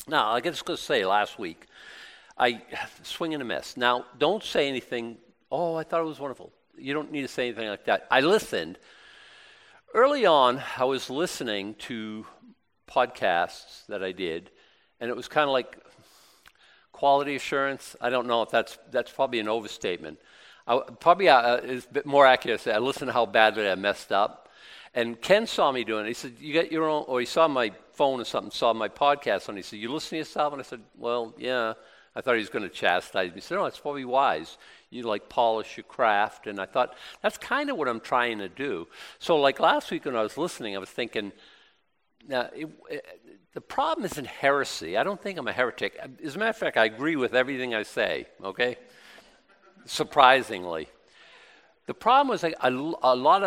Now, I just going to say last week, I swing and a miss. Now, don't say anything, oh, I thought it was wonderful. You don't need to say anything like that. I listened. Early on, I was listening to podcasts that I did, and it was kind of like quality assurance. I don't know if that's probably an overstatement. It's a bit more accurate to say I listened to how badly I messed up. And Ken saw me doing it. He said, you got your own, or he saw my phone or something, saw my podcast, and he said, you listen to yourself? And I said, well, yeah. I thought he was going to chastise me. He said, no, it's probably wise. You like polish your craft. And I thought, that's kind of what I'm trying to do. So like last week when I was listening, I was thinking, now, the problem isn't heresy. I don't think I'm a heretic. As a matter of fact, I agree with everything I say, okay? Surprisingly. The problem was like a lot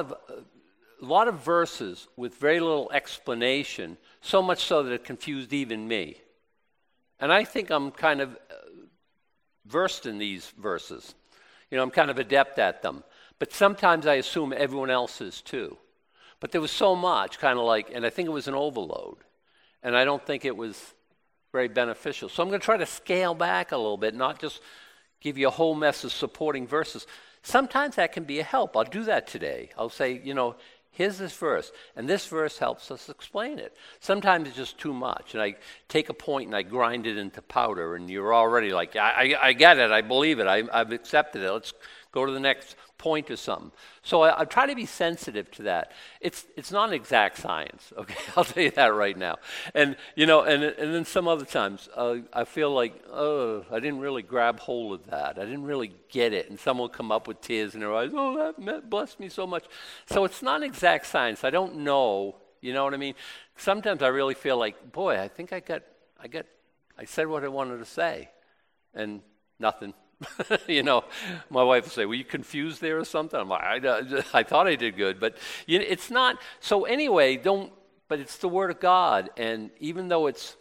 of verses with very little explanation, so much so that it confused even me. And I think I'm kind of versed in these verses. You know, I'm kind of adept at them. But sometimes I assume everyone else is too. But there was so much, kind of like, and I think it was an overload. And I don't think it was very beneficial. So I'm going to try to scale back a little bit, not just give you a whole mess of supporting verses. Sometimes that can be a help. I'll do that today. I'll say, you know, here's this verse, and this verse helps us explain it. Sometimes it's just too much, and I take a point and I grind it into powder, and you're already like, I get it, I believe it, I've accepted it. Let's go to the next point or something. So I try to be sensitive to that. It's not an exact science, okay? I'll tell you that right now. And you know, and then some other times I feel like, oh, I didn't really grab hold of that. I didn't really get it. And someone will come up with tears in their eyes. Oh, that blessed me so much. So it's not an exact science. I don't know. You know what I mean? Sometimes I really feel like, boy, I think I said what I wanted to say, and nothing. You know, my wife would say, were you confused there or something? I'm like, I thought I did good. But you know, it's not. So anyway, but it's the Word of God. And even though it's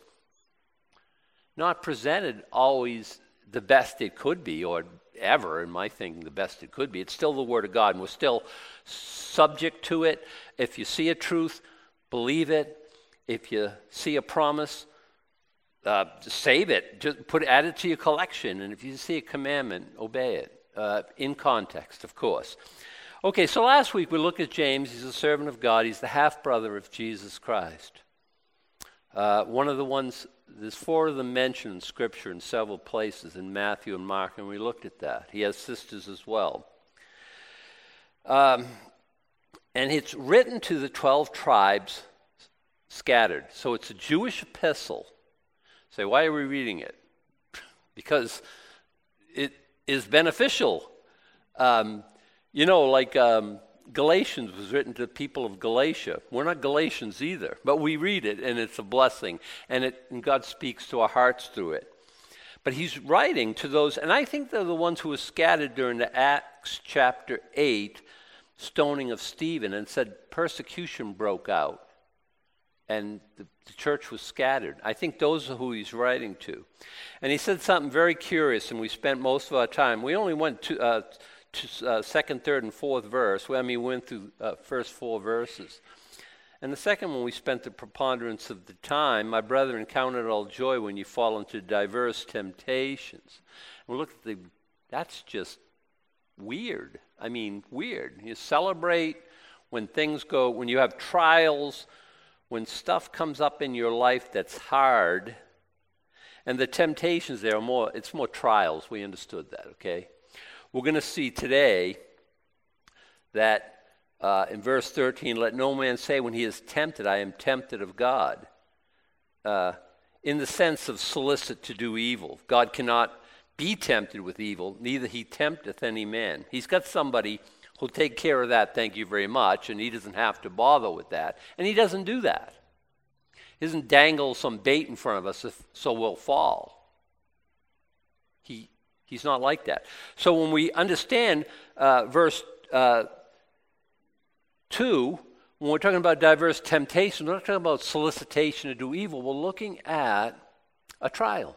not presented always the best it could be, or ever, in my thinking, the best it could be, it's still the Word of God. And we're still subject to it. If you see a truth, believe it. If you see a promise, save it. Just add it to your collection. And if you see a commandment, obey it. In context, of course. Okay, so last week we looked at James. He's a servant of God. He's the half-brother of Jesus Christ. One of the ones, there's 4 of them mentioned in Scripture in several places, in Matthew and Mark, and we looked at that. He has sisters as well. And it's written to the 12 tribes scattered. So it's a Jewish epistle. Say, why are we reading it? Because it is beneficial. You know, like Galatians was written to the people of Galatia. We're not Galatians either, but we read it, and it's a blessing, and God speaks to our hearts through it. But he's writing to those, and I think they're the ones who were scattered during the Acts chapter 8 stoning of Stephen, and said persecution broke out. And the church was scattered. I think those are who he's writing to. And he said something very curious, and we spent most of our time. We only went to second, third, and fourth verse. We went through first 4 verses. And the second one, we spent the preponderance of the time. My brethren, count it all joy when you fall into diverse temptations. And we looked at that's just weird. I mean, weird. You celebrate when things go, when you have trials, when stuff comes up in your life that's hard, and the temptations there are it's more trials. We understood that, okay? We're going to see today that in verse 13, let no man say when he is tempted, I am tempted of God, in the sense of solicit to do evil. God cannot be tempted with evil, neither he tempteth any man. He's got somebody who'll take care of that, thank you very much, and he doesn't have to bother with that. And he doesn't do that. He doesn't dangle some bait in front of us so we'll fall. He's not like that. So when we understand verse 2, when we're talking about diverse temptation, we're not talking about solicitation to do evil. We're looking at a trial.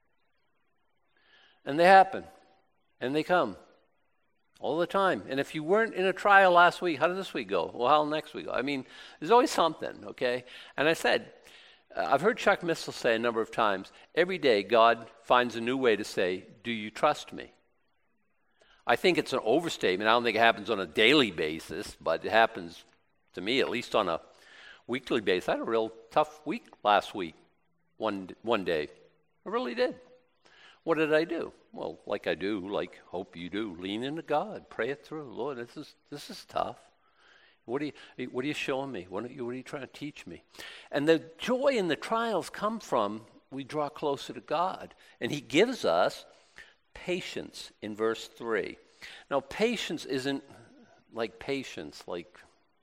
And they happen. And they come. All the time. And if you weren't in a trial last week, how did this week go? Well, how next week go? I mean, there's always something, okay? And I said, I've heard Chuck Missel say a number of times, every day God finds a new way to say, do you trust me? I think it's an overstatement. I don't think it happens on a daily basis, but it happens to me at least on a weekly basis. I had a real tough week last week, one day. I really did. What did I do? Well, like I do, like hope you do, lean into God, pray it through. Lord, this is tough. What are you showing me? What are you trying to teach me? And the joy in the trials come from we draw closer to God. And he gives us patience in verse 3. Now, patience isn't like patience, like,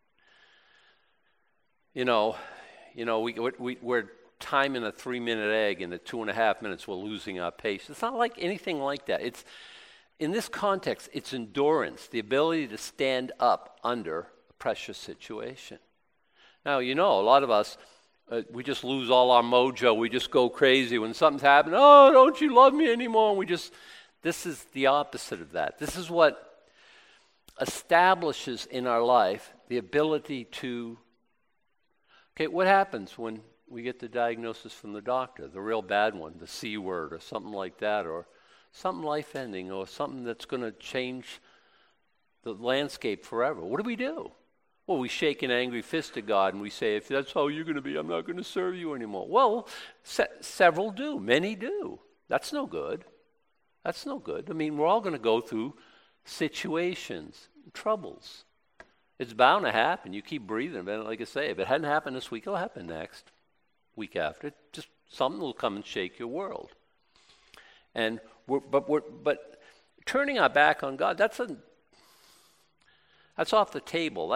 we're timing a 3-minute egg, and at 2.5 minutes we're losing our patience. It's not like anything like that. It's in this context, it's endurance, the ability to stand up under a precious situation. Now, a lot of us, we just lose all our mojo. We just go crazy when something's happening. Oh, don't you love me anymore? And this is the opposite of that. This is what establishes in our life the ability to, what happens when we get the diagnosis from the doctor, the real bad one, the C word or something like that, or something life-ending or something that's going to change the landscape forever? What do? Well, we shake an angry fist at God and we say, if that's how you're going to be, I'm not going to serve you anymore. Well, several do. Many do. That's no good. That's no good. I mean, we're all going to go through situations, troubles. It's bound to happen. You keep breathing. But like I say, if it hadn't happened this week, it'll happen next week after. Just something will come and shake your world. And but turning our back on God, that's off the table.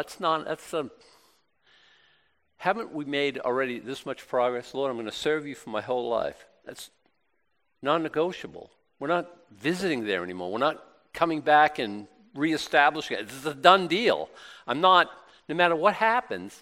Haven't we made already this much progress? Lord, I'm going to serve you for my whole life. That's non-negotiable. We're not visiting there anymore. We're not coming back and reestablishing it. This is a done deal. No matter what happens,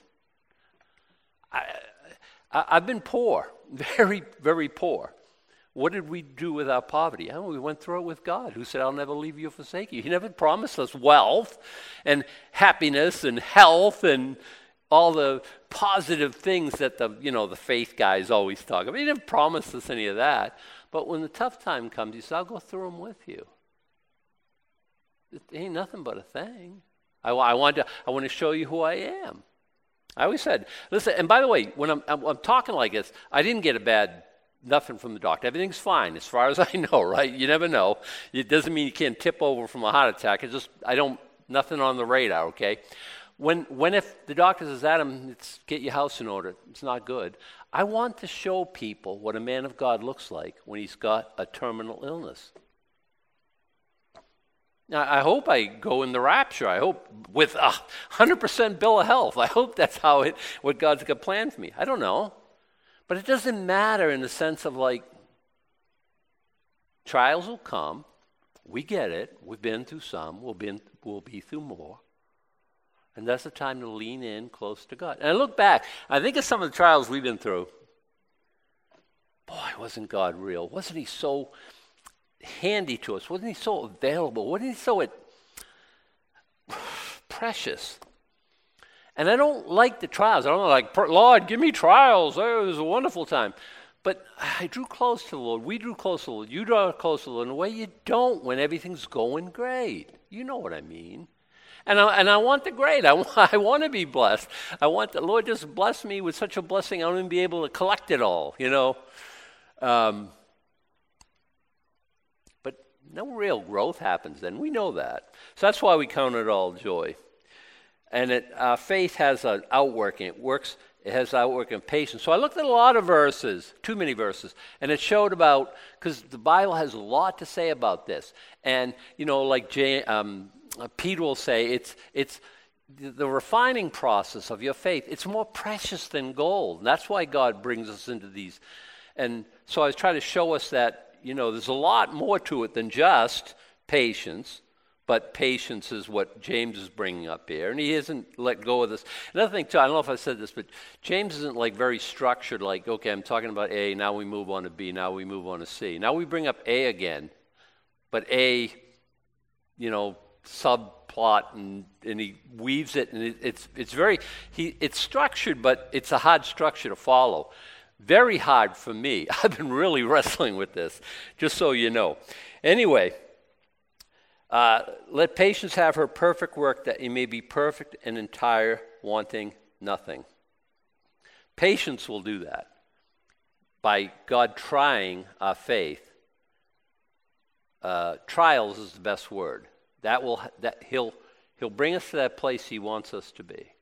I've been poor, very, very poor. What did we do with our poverty? We went through it with God, who said, I'll never leave you or forsake you. He never promised us wealth and happiness and health and all the positive things that the faith guys always talk about. He never promised us any of that. But when the tough time comes, he said, I'll go through them with you. It ain't nothing but a thing. I want to show you who I am. I always said, listen, and by the way, when I'm talking like this, I didn't get nothing from the doctor. Everything's fine as far as I know, right? You never know. It doesn't mean you can't tip over from a heart attack. It's just, nothing on the radar, okay? When if the doctor says, Adam, get your house in order, it's not good. I want to show people what a man of God looks like when he's got a terminal illness. Now, I hope I go in the rapture. I hope with 100% bill of health. I hope that's what God's got planned for me. I don't know. But it doesn't matter in the sense of trials will come. We get it. We've been through some. We'll be through more. And that's the time to lean in close to God. And I look back. I think of some of the trials we've been through. Boy, wasn't God real? Wasn't he so handy to us? Wasn't he so available? Wasn't he so precious? And I don't like the trials. I don't Lord, give me trials. Oh, it was a wonderful time. But I drew close to the Lord. We drew close to the Lord. You draw close to the Lord in a way you don't when everything's going great. You know what I mean. And I want the great. I want to be blessed. I want the Lord just bless me with such a blessing I won't even be able to collect it all, But no real growth happens then. We know that. So that's why we count it all joy. And faith has an outworking. It has outworking patience. So I looked at a lot of verses, too many verses, and it showed because the Bible has a lot to say about this. And, Peter will say it's the refining process of your faith. It's more precious than gold. And that's why God brings us into these. And so I was trying to show us that, there's a lot more to it than just patience. But patience is what James is bringing up here. And he hasn't let go of this. Another thing, too, I don't know if I said this, but James isn't very structured, okay, I'm talking about A, now we move on to B, now we move on to C. Now we bring up A again, but A, subplot, and he weaves it, and it's structured, but it's a hard structure to follow. Very hard for me. I've been really wrestling with this, just so you know. Anyway, let patience have her perfect work, that you may be perfect and entire, wanting nothing. Patience will do that by God trying our faith. Trials is the best word. He'll bring us to that place he wants us to be.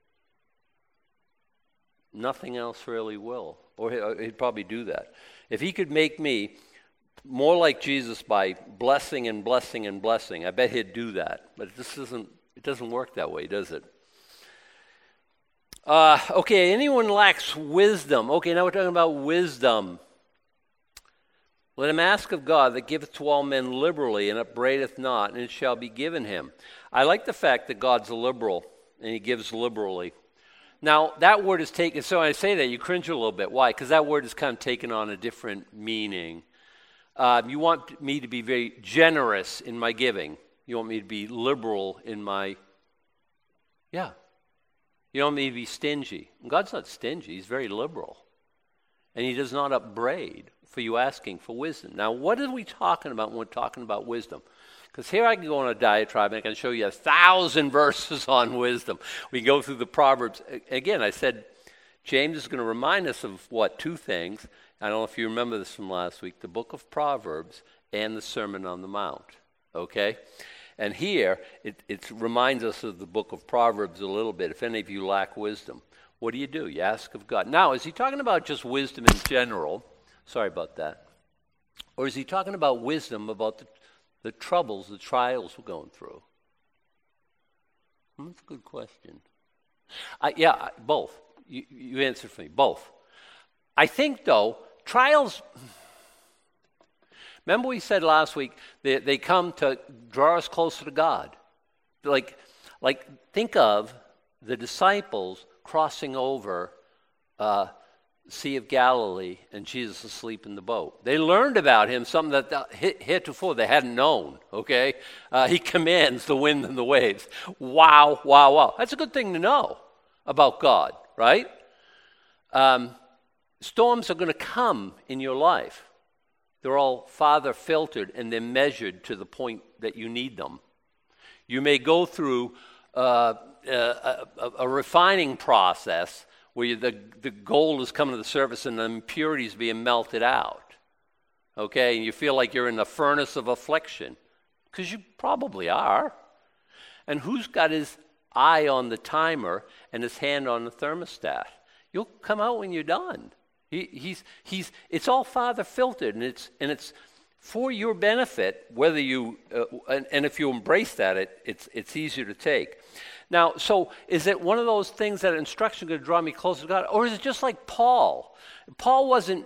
Nothing else really will. Or he'd probably do that. If he could make me more like Jesus by blessing and blessing and blessing, I bet he'd do that. But it doesn't work that way, does it? Okay, anyone lacks wisdom. Okay, now we're talking about wisdom. Let him ask of God that giveth to all men liberally and upbraideth not, and it shall be given him. I like the fact that God's a liberal, and he gives liberally. Now, that word is taken, so when I say that, you cringe a little bit. Why? Because that word is kind of taken on a different meaning. You want me to be very generous in my giving. You want me to be liberal in my, You want me to be stingy. And God's not stingy. He's very liberal. And he does not upbraid for you asking for wisdom. Now, what are we talking about when we're talking about wisdom? Because here I can go on a diatribe and I can show you 1,000 verses on wisdom. We can go through the Proverbs. Again, I said James is going to remind us of two things. I don't know if you remember this from last week, the book of Proverbs and the Sermon on the Mount. Okay? And here, it reminds us of the book of Proverbs a little bit. If any of you lack wisdom, what do? You ask of God. Now, is he talking about just wisdom in general? Sorry about that. Or is he talking about wisdom about the troubles, the trials we're going through? That's a good question. Both. You answered for me. Both. I think, though, trials... Remember we said last week they come to draw us closer to God. Like think of the disciples crossing over Sea of Galilee and Jesus asleep in the boat. They learned about him, something that heretofore they hadn't known, okay? He commands the wind and the waves. Wow, wow, wow. That's a good thing to know about God, right? Storms are going to come in your life. They're all Father filtered and they're measured to the point that you need them. You may go through a refining process where the gold is coming to the surface and the impurities being melted out. Okay, and you feel like you're in the furnace of affliction, because you probably are. And who's got his eye on the timer and his hand on the thermostat? You'll come out when you're done. It's all Father filtered, and it's for your benefit. Whether you and if you embrace that, it's easier to take. Now, so is it one of those things that instruction going to draw me closer to God, or is it just like Paul? Paul wasn't.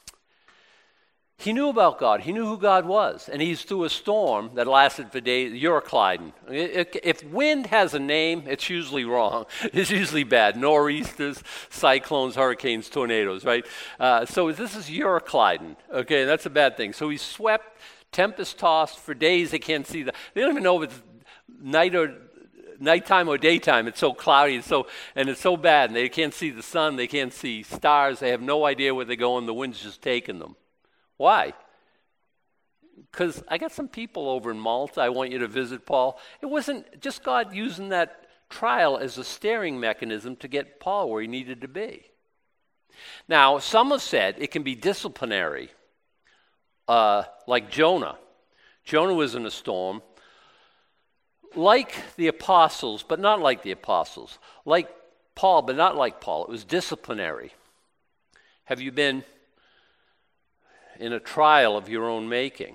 He knew about God. He knew who God was, and he's through a storm that lasted for days. Euroclydon. If wind has a name, it's usually wrong. It's usually bad. Nor'easters, cyclones, hurricanes, tornadoes, right? So this is Euroclydon. Okay, that's a bad thing. So he's swept, tempest-tossed for days. They can't see they don't even know if it's nighttime or daytime. It's so cloudy and it's so bad, and they can't see the sun. They can't see stars. They have no idea where they're going. The wind's just taking them. Why? Because I got some people over in Malta. I want you to visit, Paul. It wasn't just God using that trial as a steering mechanism to get Paul where he needed to be. Now, some have said it can be disciplinary, like Jonah. Jonah was in a storm, like the apostles, but not like the apostles. Like Paul, but not like Paul. It was disciplinary. Have you been in a trial of your own making?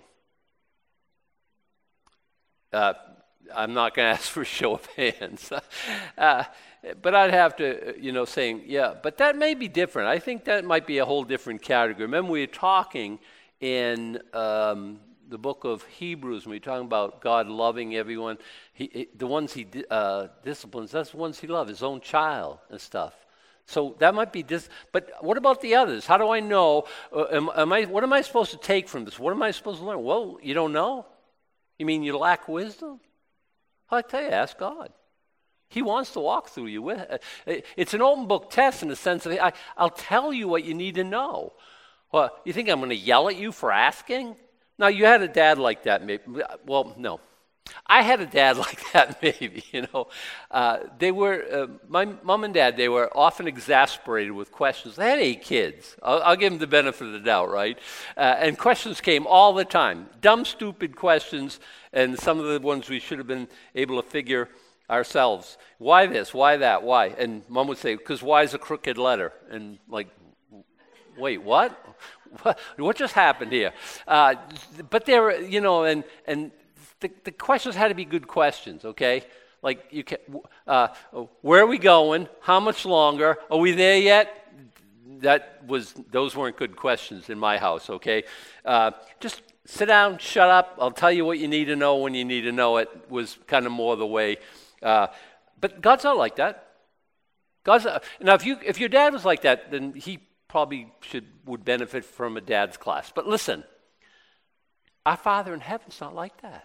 I'm not going to ask for a show of hands. But I'd have to, saying, yeah, but that may be different. I think that might be a whole different category. Remember, we were talking in the book of Hebrews, when we were talking about God loving everyone. The ones he disciplines, that's the ones he loves, his own child and stuff. So that might be but what about the others? How do I know? What am I supposed to take from this? What am I supposed to learn? Well, you don't know? You mean you lack wisdom? I tell you, ask God. He wants to walk through you. It's an open book test in the sense that I'll tell you what you need to know. Well, you think I'm going to yell at you for asking? Now, you had a dad like that, maybe. Well, no. I had a dad like that, maybe, They were, my mom and dad, they were often exasperated with questions. They had 8 kids. I'll give them the benefit of the doubt, right? And questions came all the time. Dumb, stupid questions, and some of the ones we should have been able to figure ourselves. Why this? Why that? Why? And mom would say, because why is a crooked letter? And like, wait, what? What just happened here? But there were, and the questions had to be good questions, okay? Like, where are we going? How much longer? Are we there yet? Those weren't good questions in my house, okay? Just sit down, shut up. I'll tell you what you need to know when you need to know it was kind of more the way. But God's not like that. Now, if your dad was like that, then he probably would benefit from a dad's class. But listen, our Father in heaven's not like that.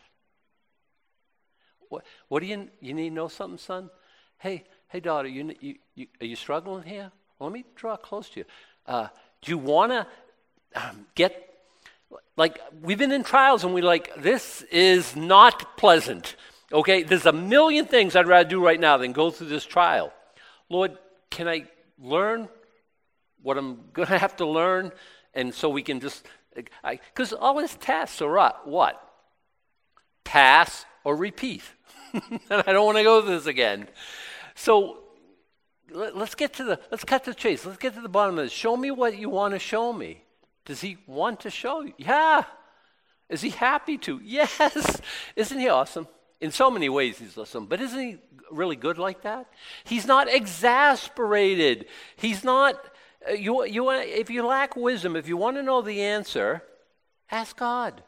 What do you need to know something, son? Hey, daughter, are you struggling here? Well, let me draw close to you. Do you want to get, like, we've been in trials and we're like, this is not pleasant. Okay, there's a million things I'd rather do right now than go through this trial. Lord, can I learn what I'm going to have to learn? And so we can just, because all his tasks are what? Pass or repeat. And I don't want to go through this again. So let's cut to the chase. Let's get to the bottom of this. Show me what you want to show me. Does he want to show you? Yeah. Is he happy to? Yes. Isn't he awesome? In so many ways he's awesome. But isn't he really good like that? He's not exasperated. He's not, if you lack wisdom, if you want to know the answer, ask God.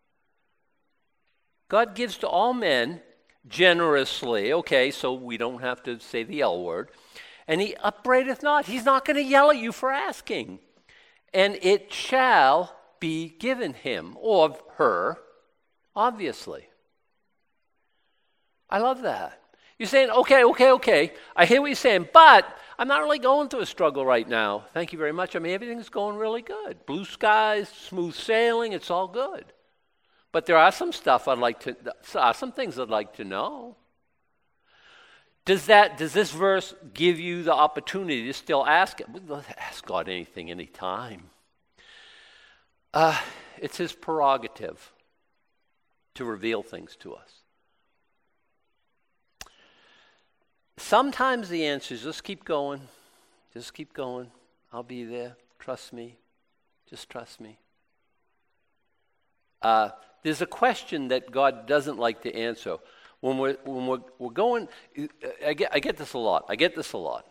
God gives to all men generously, okay, so we don't have to say the L word. And he upbraideth not. He's not going to yell at you for asking. And it shall be given him or her, obviously. I love that. You're saying, okay. I hear what you're saying, but I'm not really going through a struggle right now. Thank you very much. I mean, everything's going really good. Blue skies, smooth sailing, it's all good. But there are some things I'd like to know. Does this verse give you the opportunity to still ask it? Ask God anything, anytime. It's his prerogative to reveal things to us. Sometimes the answer is just keep going. Just keep going. I'll be there. Trust me. Just trust me. There's a question that God doesn't like to answer. When we're going, I get this a lot.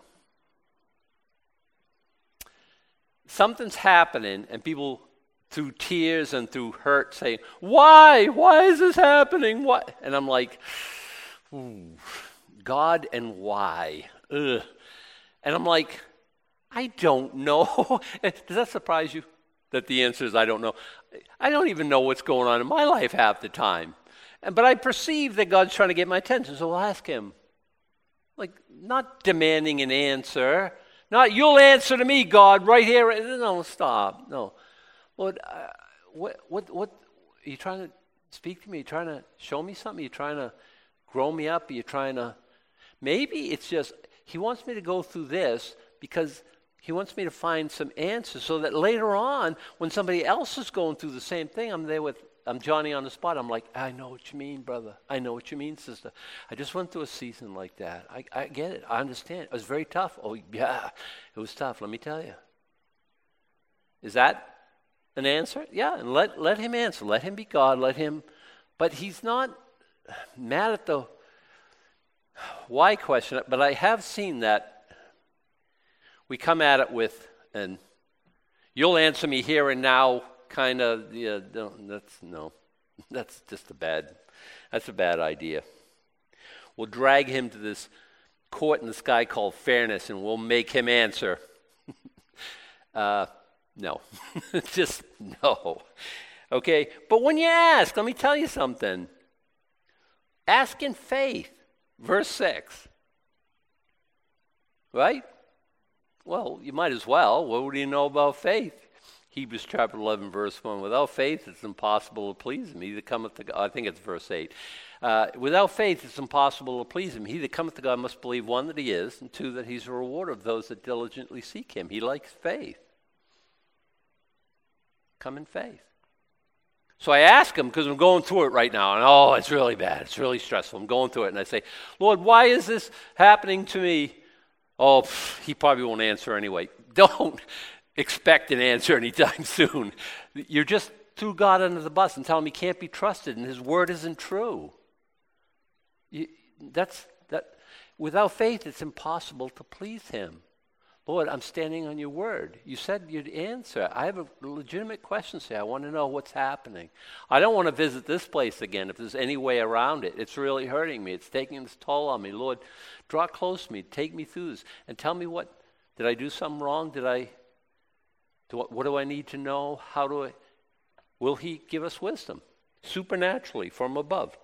Something's happening, and people, through tears and through hurt, say, "Why? Why is this happening? What?" And I'm like, "Ooh, God and why?" Ugh. And I'm like, I don't know. Does that surprise you? That the answer is I don't know. I don't even know what's going on in my life half the time. But I perceive that God's trying to get my attention, so I'll ask him. Like, not demanding an answer. Not, you'll answer to me, God, right here. No, stop. No. Lord, what are you trying to speak to me? Are you trying to show me something? Are you trying to grow me up? Are you trying to... Maybe it's just, he wants me to go through this because he wants me to find some answers so that later on, when somebody else is going through the same thing, I'm Johnny on the spot. I'm like, I know what you mean, brother. I know what you mean, sister. I just went through a season like that. I get it. I understand. It was very tough. Oh, yeah, it was tough, let me tell you. Is that an answer? Yeah, and let him answer. Let him be God. Let him. But he's not mad at the why question. But I have seen that we come at it with, and you'll answer me here and now, kind of, yeah, that's just a bad idea. We'll drag him to this court in the sky called fairness, and we'll make him answer. No, just no. Okay, but when you ask, let me tell you something. Ask in faith. Verse 6. right? Well, you might as well. What do you know about faith? Hebrews chapter 11, verse 1. Without faith, it's impossible to please him. He that cometh to God, I think it's verse 8. Without faith, it's impossible to please him. He that cometh to God must believe, one, that he is, and two, that he's a rewarder of those that diligently seek him. He likes faith. Come in faith. So I ask him, because I'm going through it right now, and it's really bad. It's really stressful. I'm going through it, and I say, Lord, why is this happening to me? He probably won't answer anyway. Don't expect an answer anytime soon. You're just threw God under the bus and tell him he can't be trusted and his word isn't true. Without faith, it's impossible to please him. Lord, I'm standing on your word. You said you'd answer. I have a legitimate question, say. I want to know what's happening. I don't want to visit this place again if there's any way around it. It's really hurting me. It's taking this toll on me. Lord, draw close to me. Take me through this. And tell me did I do something wrong? What do I need to know? Will he give us wisdom? Supernaturally, from above.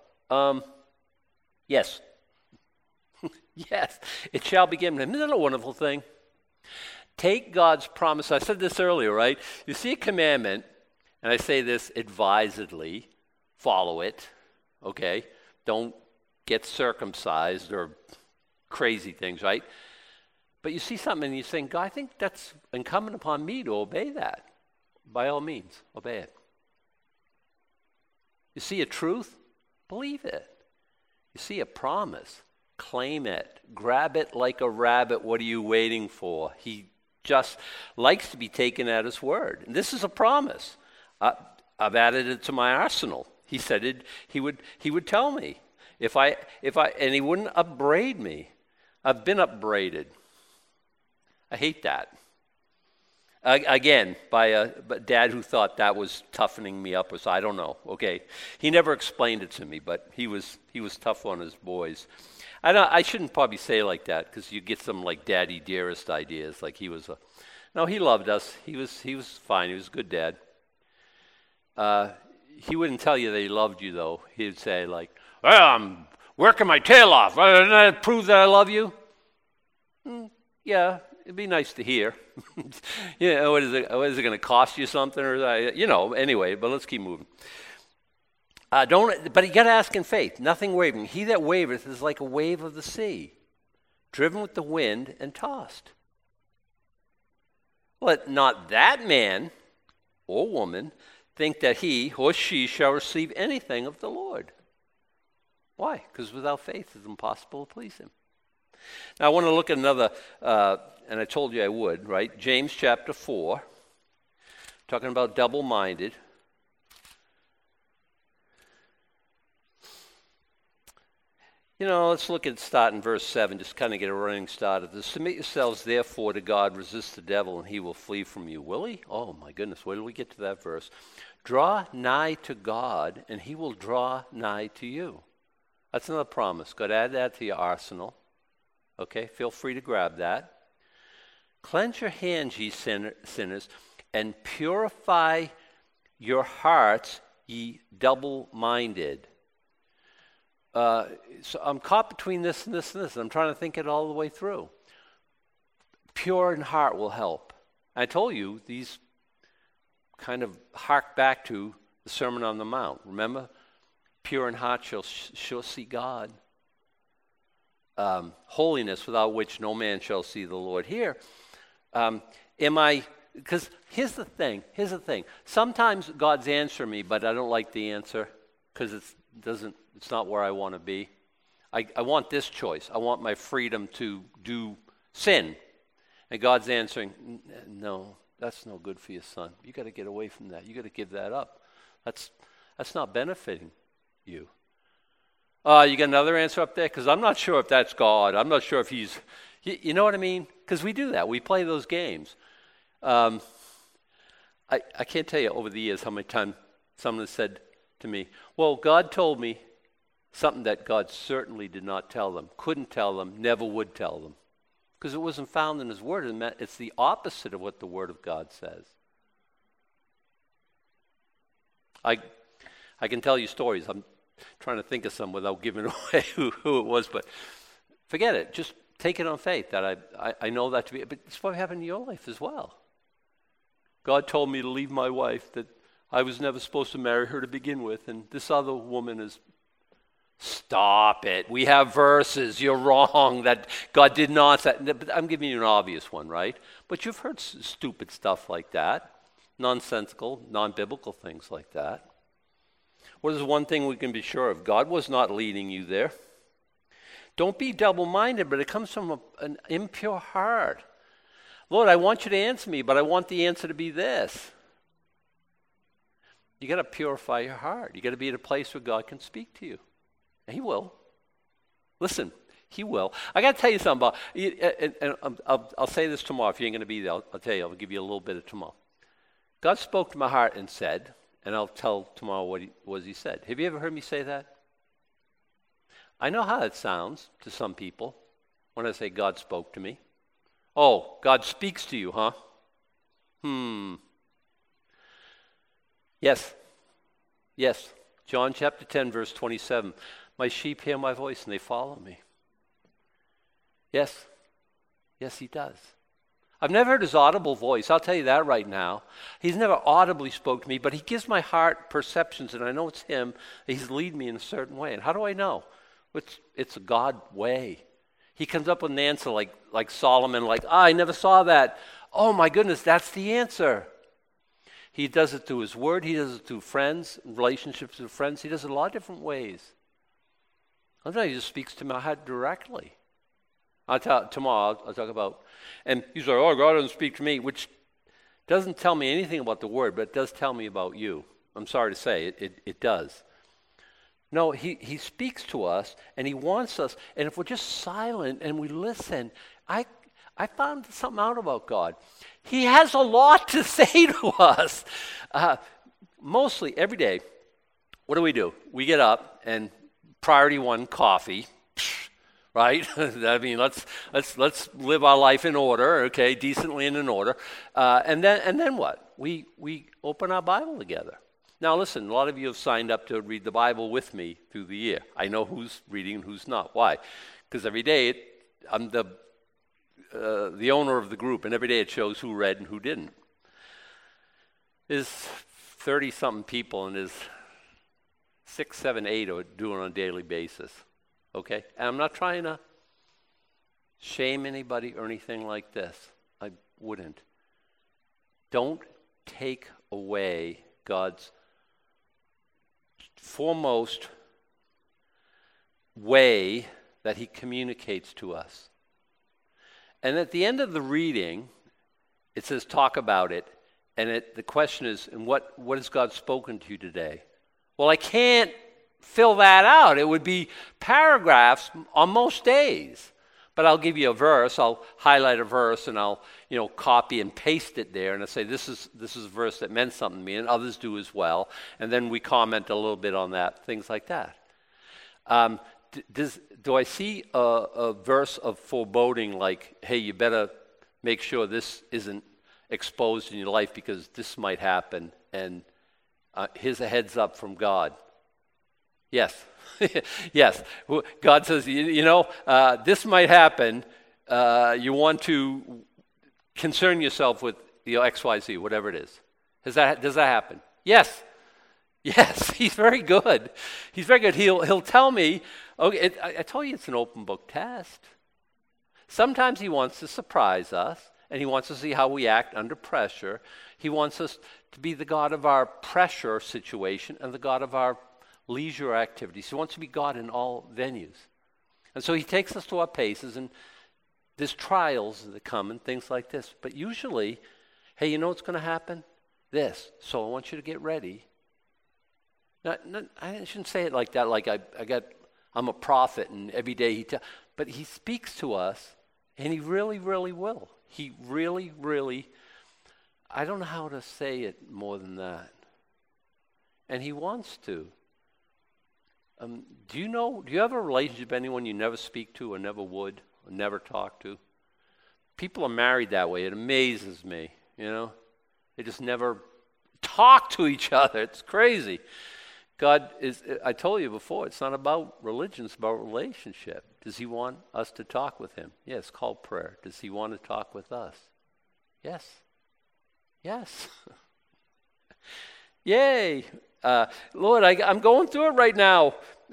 Yes. Yes, it shall be given. Isn't that a wonderful thing? Take God's promise. I said this earlier, right? You see a commandment, and I say this advisedly, follow it, okay? Don't get circumcised or crazy things, right? But you see something and you think, God, I think that's incumbent upon me to obey that. By all means, obey it. You see a truth? Believe it. You see a promise? Claim it. Grab it like a rabbit. What are you waiting for? He just likes to be taken at his word. And this is a promise. I've added it to my arsenal. He said he would tell me and he wouldn't upbraid me. I've been upbraided. I hate that. Again, by a dad who thought that was toughening me up. I don't know. Okay, he never explained it to me, but he was tough on his boys. I shouldn't probably say like that because you get some like daddy dearest ideas. Like he was no, he loved us. He was fine. He was a good dad. He wouldn't tell you that he loved you though. He'd say like, "Well, I'm working my tail off. Doesn't that prove that I love you?" Yeah. It'd be nice to hear. What is it going to cost you something? Anyway, but let's keep moving. But you got to ask in faith, nothing wavering. He that wavereth is like a wave of the sea, driven with the wind and tossed. Let not that man or woman think that he or she shall receive anything of the Lord. Why? Because without faith it's impossible to please him. Now I want to look at another, and I told you I would, right? James chapter 4, talking about double-minded. Let's look at start in verse 7, just kind of get a running start of this. Submit yourselves therefore to God, resist the devil, and he will flee from you. Will he? Oh my goodness, where did we get to that verse? Draw nigh to God, and he will draw nigh to you. That's another promise. God, add that to your arsenal. Okay, feel free to grab that. Cleanse your hands, ye sinners, and purify your hearts, ye double-minded. So I'm caught between this and this and this. I'm trying to think it all the way through. Pure in heart will help. I told you these kind of hark back to the Sermon on the Mount. Remember? Pure in heart shall see God. Holiness without which no man shall see the Lord. Here, because here's the thing. Sometimes God's answer me, but I don't like the answer because it's not where I want to be. I want this choice. I want my freedom to do sin. And God's answering, no, that's no good for your son. You got to get away from that. You got to give that up. That's not benefiting you. You got another answer up there? Because I'm not sure if that's God. I'm not sure if he's... You know what I mean? Because we do that. We play those games. I can't tell you over the years how many times someone has said to me, well, God told me something that God certainly did not tell them, couldn't tell them, never would tell them. Because it wasn't found in his word. And it's the opposite of what the word of God says. I can tell you stories. I'm trying to think of some without giving away who it was, but forget it. Just take it on faith that I know that to be, but it's probably happened in your life as well. God told me to leave my wife, that I was never supposed to marry her to begin with, and this other woman is, stop it. We have verses. You're wrong that God did not say. I'm giving you an obvious one, right? But you've heard stupid stuff like that, nonsensical, non-biblical things like that. What is one thing we can be sure of? God was not leading you there. Don't be double-minded, but it comes from an impure heart. Lord, I want you to answer me, but I want the answer to be this. You got to purify your heart. You got to be at a place where God can speak to you. And He will. Listen, He will. I got to tell you something about, and I'll say this tomorrow. If you ain't going to be there, I'll tell you. I'll give you a little bit of tomorrow. God spoke to my heart and said, and I'll tell tomorrow what He said. Have you ever heard me say that? I know how it sounds to some people when I say God spoke to me. Oh, God speaks to you, huh? Yes. John chapter 10, verse 27. My sheep hear my voice and they follow me. Yes, He does. I've never heard His audible voice. I'll tell you that right now. He's never audibly spoke to me, but He gives my heart perceptions, and I know it's Him. He's leading me in a certain way. And how do I know? It's a God way. He comes up with an answer like Solomon, I never saw that. Oh my goodness, that's the answer. He does it through His Word. He does it through friends, relationships with friends. He does it a lot of different ways. Sometimes He just speaks to my heart directly. Tomorrow I'll talk about, and you say, oh, God doesn't speak to me, which doesn't tell me anything about the Word, but it does tell me about you. I'm sorry to say, it does. No, he speaks to us, and He wants us, and if we're just silent and we listen, I found something out about God. He has a lot to say to us. Mostly every day, what do? We get up, and priority one, coffee, right? I mean, let's live our life in order, okay, decently and in order. And then what? We open our Bible together. Now listen, a lot of you have signed up to read the Bible with me through the year. I know who's reading and who's not. Why? Because every day I'm the owner of the group, and every day it shows who read and who didn't. There's 30-something people, and there's 6, 7, 8 are doing it on a daily basis. Okay? And I'm not trying to shame anybody or anything like this. I wouldn't. Don't take away God's foremost way that He communicates to us. And at the end of the reading, it says talk about it, and the question is, and what has God spoken to you today? Well, I can't fill that out. It would be paragraphs on most days. But I'll give you a verse. I'll highlight a verse, and I'll copy and paste it there, and I'll say this is a verse that meant something to me, and others do as well. And then we comment a little bit on that, things like that. Do I see a verse of foreboding like, hey, you better make sure this isn't exposed in your life because this might happen, and here's a heads up from God? Yes. Yes. God says, this might happen. You want to concern yourself with XYZ, whatever it is. Does that happen? Yes. Yes. He's very good. He's very good. He'll tell me, okay, I told you it's an open book test. Sometimes He wants to surprise us, and He wants to see how we act under pressure. He wants us to be the God of our pressure situation and the God of our leisure activities. He wants to be God in all venues. And so He takes us to our paces, and there's trials that come and things like this. But usually, hey, you know what's going to happen? This. So I want you to get ready. I shouldn't say it like that, like I'm a prophet and every day but He speaks to us, and He really, really will. He really, really, I don't know how to say it more than that. And He wants to. Do you have a relationship with anyone you never speak to or never would or never talk to? People are married that way. It amazes me, They just never talk to each other. It's crazy. God is, I told you before, it's not about religion, it's about relationship. Does he want us to talk with him? Yeah, it's called prayer. Does he want to talk with us? Yes. Yes. Yay. Lord, I'm going through it right now.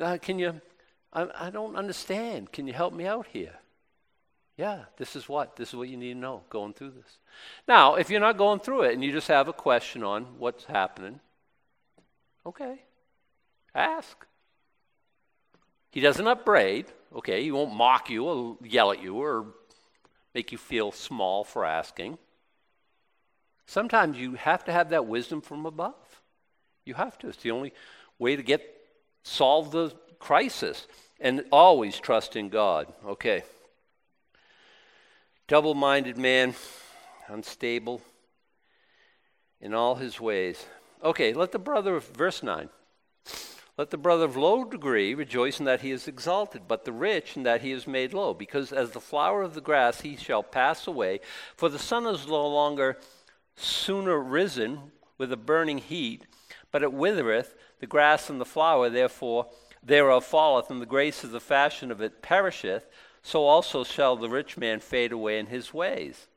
I don't understand. Can you help me out here? Yeah, this is what you need to know going through this. Now, if you're not going through it and you just have a question on what's happening, okay, ask. He doesn't upbraid, okay? He won't mock you or yell at you or make you feel small for asking. Sometimes you have to have that wisdom from above. You have to. It's the only way to solve the crisis. And always trust in God. Okay. Double-minded man, unstable in all his ways. Okay, verse 9. Let the brother of low degree rejoice in that he is exalted, but the rich in that he is made low, because as the flower of the grass he shall pass away, for the sun is no longer sooner risen with a burning heat, but it withereth, the grass and the flower therefore thereof falleth, and the grace of the fashion of it perisheth, so also shall the rich man fade away in his ways.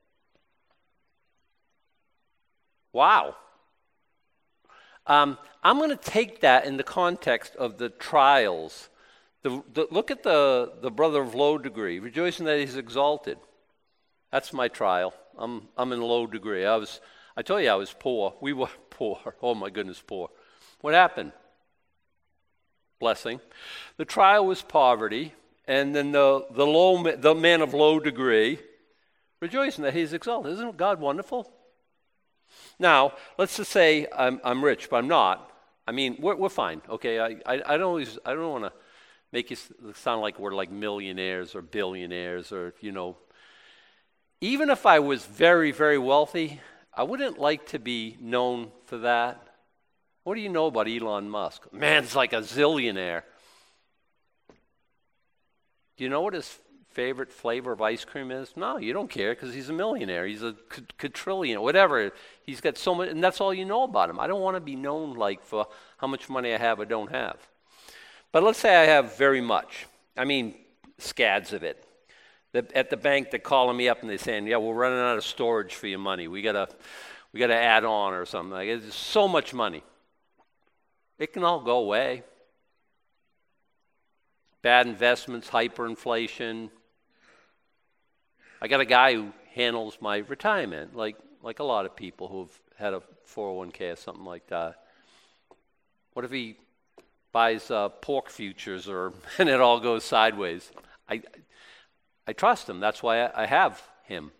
Wow. I'm going to take that in the context of the trials. Look at the brother of low degree, rejoicing that he's exalted. That's my trial. I'm in low degree. I told you I was poor. We were poor. Oh my goodness, poor. What happened? Blessing. The trial was poverty, and then the man of low degree, rejoicing that he's exalted. Isn't God wonderful? Now, let's just say I'm rich, but I'm not. I mean, we're fine, okay? I don't want to make it sound like we're like millionaires or billionaires or, Even if I was very, very wealthy, I wouldn't like to be known for that. What do you know about Elon Musk? Man's like a zillionaire. Do you know what his favorite flavor of ice cream is? No, you don't care because he's a millionaire. He's a quadrillion, whatever. He's got so much, and that's all you know about him. I don't want to be known like for how much money I have or don't have. But let's say I have very much. I mean, scads of it. At the bank, they're calling me up and they're saying, "Yeah, we're running out of storage for your money. We gotta add on or something." Like it's so much money. It can all go away. Bad investments, hyperinflation. I got a guy who handles my retirement, like a lot of people who've had a 401k or something like that. What if he buys pork futures and it all goes sideways? I trust him. That's why I have him.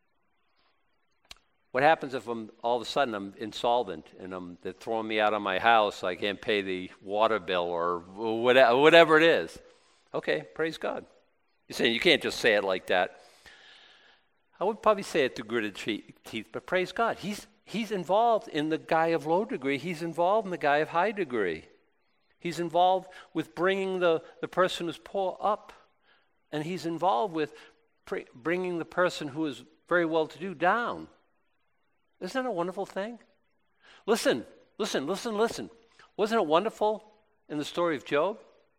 What happens if all of a sudden I'm insolvent and they're throwing me out of my house, I can't pay the water bill or whatever it is? Okay, praise God. You're saying you can't just say it like that. I would probably say it through gritted teeth, but praise God. He's involved in the guy of low degree. He's involved in the guy of high degree. He's involved with bringing the person who's poor up. And he's involved with bringing the person who is very well-to-do down. Isn't that a wonderful thing? Listen. Wasn't it wonderful in the story of Job?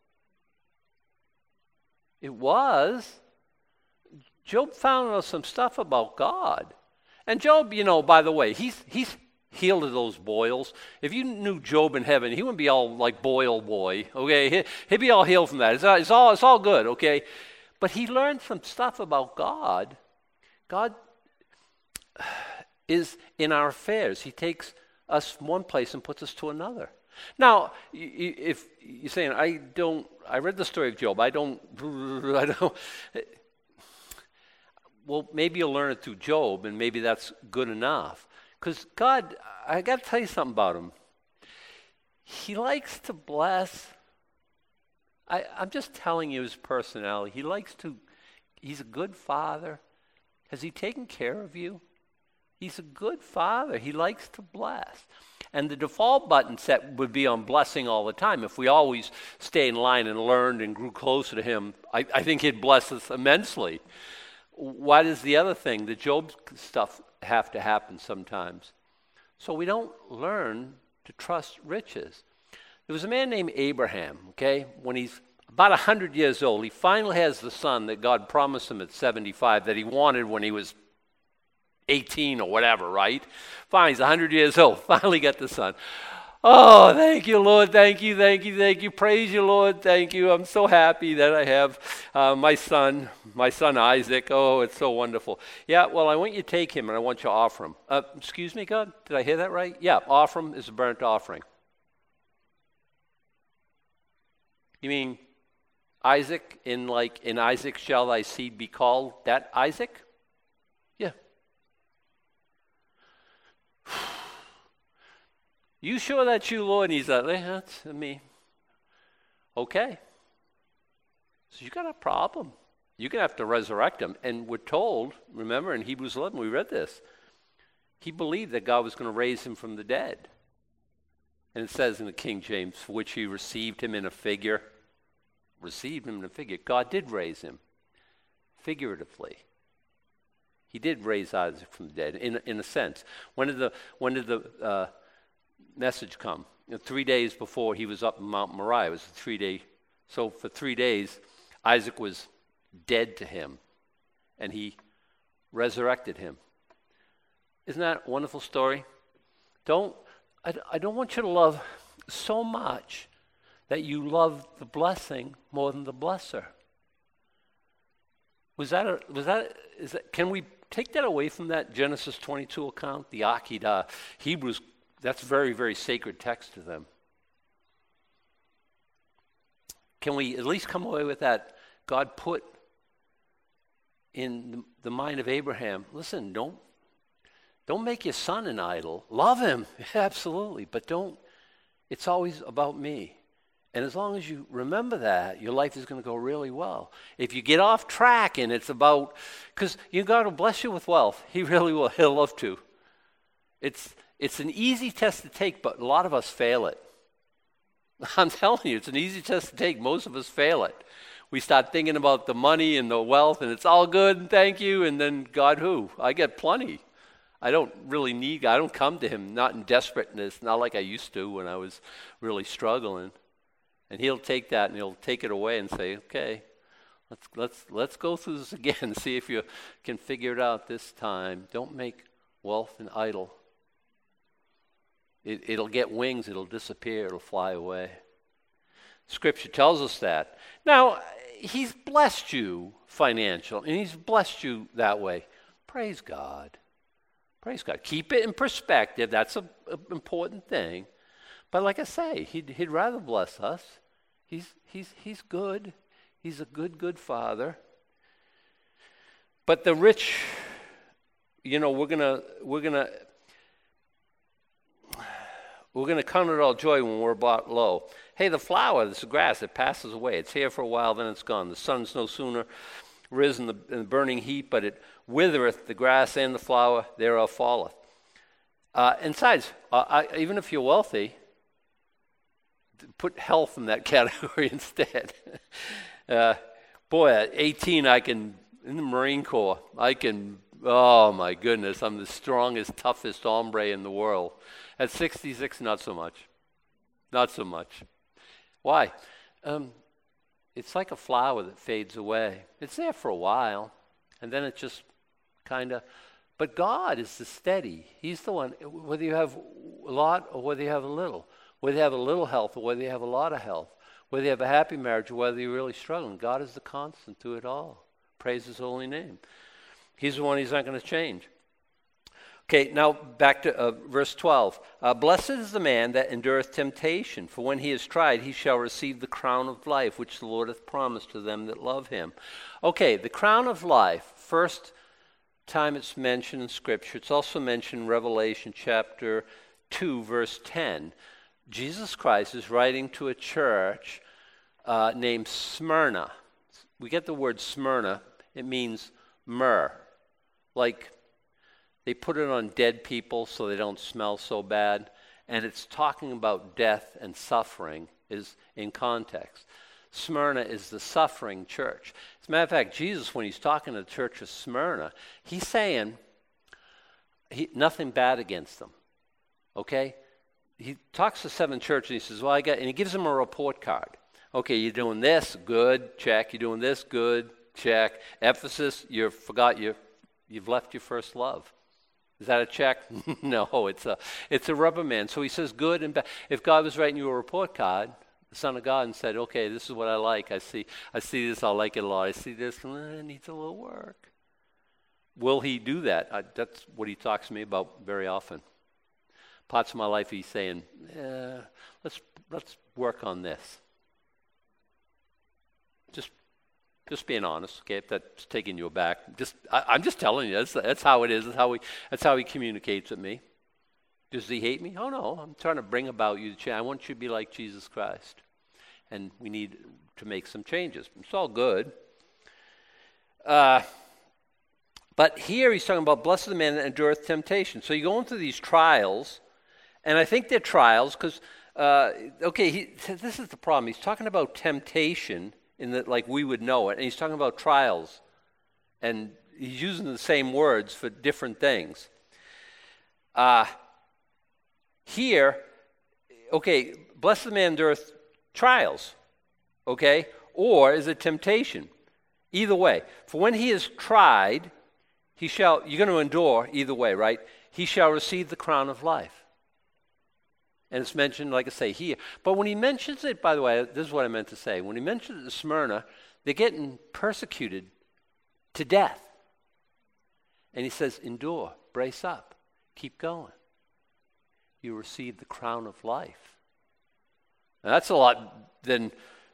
It was. Job found out some stuff about God. And Job, by the way, he's healed of those boils. If you knew Job in heaven, he wouldn't be all like boil boy, okay? He'd be all healed from that. It's all good, okay? But he learned some stuff about God. God is in our affairs. He takes us from one place and puts us to another. Now, if you're saying, I read the story of Job, I don't, well, maybe you'll learn it through Job, and maybe that's good enough. Because God, I got to tell you something about him. He likes to bless. I'm just telling you his personality. He's a good father. Has he taken care of you? He's a good father. He likes to bless. And the default button set would be on blessing all the time. If we always stay in line and learned and grew closer to him, I think he'd bless us immensely. Why does the other thing, the Job stuff, have to happen sometimes? So we don't learn to trust riches. There was a man named Abraham, okay? When he's about 100 years old, he finally has the son that God promised him at 75 that he wanted when he was 18 or whatever, right? Finally, he's 100 years old, finally got the son. Oh, thank you, Lord. Thank you, thank you, thank you. Praise you, Lord. Thank you. I'm so happy that I have my son Isaac. Oh, it's so wonderful. Yeah, well, I want you to take him and I want you to offer him. Excuse me, God? Did I hear that right? Yeah, offer him as a burnt offering. You mean Isaac, in Isaac shall thy seed be called? That Isaac? Yeah. You sure that's you, Lord? And he's like, that's me. Okay. So you got a problem. You're going to have to resurrect him. And we're told, remember in Hebrews 11, we read this. He believed that God was going to raise him from the dead. And it says in the King James, for which he received him in a figure. Received him in a figure. God did raise him. Figuratively. He did raise Isaac from the dead, in a sense. When did the message come? 3 days before he was up in Mount Moriah. It was a 3-day. So for 3 days, Isaac was dead to him, and he resurrected him. Isn't that a wonderful story? I don't want you to love so much that you love the blessing more than the blesser. Can we take that away from that Genesis 22 account? The Akedah, Hebrews, that's very, very sacred text to them. Can we at least come away with that? God put in the mind of Abraham, listen, don't make your son an idol. Love him, absolutely, but it's always about me. And as long as you remember that, your life is going to go really well. If you get off track and it's about, because God will bless you with wealth. He really will. He'll love to. It's an easy test to take, but a lot of us fail it. I'm telling you, it's an easy test to take. Most of us fail it. We start thinking about the money and the wealth, and it's all good, and thank you, and then God who? I get plenty. I don't come to him, not in desperateness, not like I used to when I was really struggling. And he'll take that and he'll take it away and say, okay, let's go through this again and see if you can figure it out this time. Don't make wealth an idol. It'll get wings, it'll disappear, it'll fly away. Scripture tells us that. Now, he's blessed you financially, and he's blessed you that way. Praise God. Praise God. Keep it in perspective. That's an important thing. But like I say, he'd rather bless us. He's good. He's a good father. But the rich, we're gonna count it all joy when we're brought low. Hey, the flower, this grass, it passes away. It's here for a while, then it's gone. The sun's no sooner risen in the burning heat, but it withereth the grass and the flower thereof falleth. And besides, even if you're wealthy, put health in that category instead. Boy, at 18, in the Marine Corps, oh my goodness, I'm the strongest, toughest hombre in the world. At 66, not so much. Not so much. Why? It's like a flower that fades away. It's there for a while, and then it just kind of, but God is the steady. He's the one, whether you have a lot or whether you have a little. Whether you have a little health or whether you have a lot of health, whether you have a happy marriage or whether you're really struggling, God is the constant to it all. Praise his holy name. He's the one, he's not going to change. Okay, now back to verse 12. Blessed is the man that endureth temptation, for when he is tried, he shall receive the crown of life, which the Lord hath promised to them that love him. Okay, the crown of life, first time it's mentioned in Scripture. It's also mentioned in Revelation chapter 2, verse 10. Jesus Christ is writing to a church named Smyrna. We get the word Smyrna. It means myrrh. Like they put it on dead people so they don't smell so bad. And it's talking about death and suffering is in context. Smyrna is the suffering church. As a matter of fact, Jesus, when he's talking to the church of Smyrna, he's saying nothing bad against them. Okay? he talks to 7 churches, and he says, well, and he gives them a report card. Okay, you're doing this, good, check. You're doing this, good, check. Ephesus, you've left your first love. Is that a check? No, it's a rubber man. So he says good and bad. If God was writing you a report card, the Son of God, and said, okay, this is what I like. I see this, I like it a lot. I see this, it needs a little work. Will he do that? That's what he talks to me about very often. Parts of my life he's saying, let's work on this. Just being honest, okay? If that's taking you aback, I'm just telling you. That's how it is. That's how he communicates with me. Does he hate me? Oh no, I'm trying to bring about you to change. I want you to be like Jesus Christ, and we need to make some changes. It's all good. But here he's talking about blessed the man that endureth temptation. So you're going through these trials, and I think they're trials because, this is the problem. He's talking about temptation in that, like we would know it, and he's talking about trials, and he's using the same words for different things. Here, okay, blessed the man endureth trials, okay, or is it temptation? Either way, for when he is tried, you're going to endure either way, right? He shall receive the crown of life. And it's mentioned, like I say, here. But when he mentions it, by the way, this is what I meant to say. When he mentions it in Smyrna, they're getting persecuted to death. And he says, endure, brace up, keep going. You receive the crown of life. Now, that's a lot than,